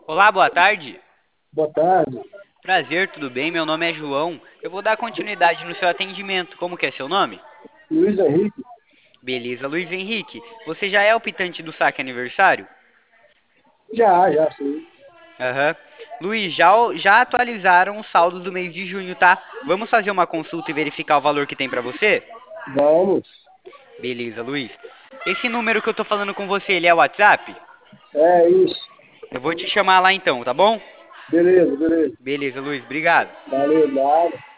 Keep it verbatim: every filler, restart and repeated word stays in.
Olá, boa tarde. Boa tarde. Prazer, tudo bem? Meu nome é João. Eu vou dar continuidade no seu atendimento. Como que é seu nome? Luiz Henrique? Beleza, Luiz Henrique. Você já é o optante do saque aniversário? Já, já, sim. Aham. Luiz, já, já atualizaram os saldos do mês de junho, tá? Vamos fazer uma consulta e verificar o valor que tem pra você? Vamos. Beleza, Luiz. Esse número que eu tô falando com você, ele é o WhatsApp? É isso. Eu vou te chamar lá então, tá bom? Beleza, beleza. Beleza, Luiz, obrigado. Valeu, nada.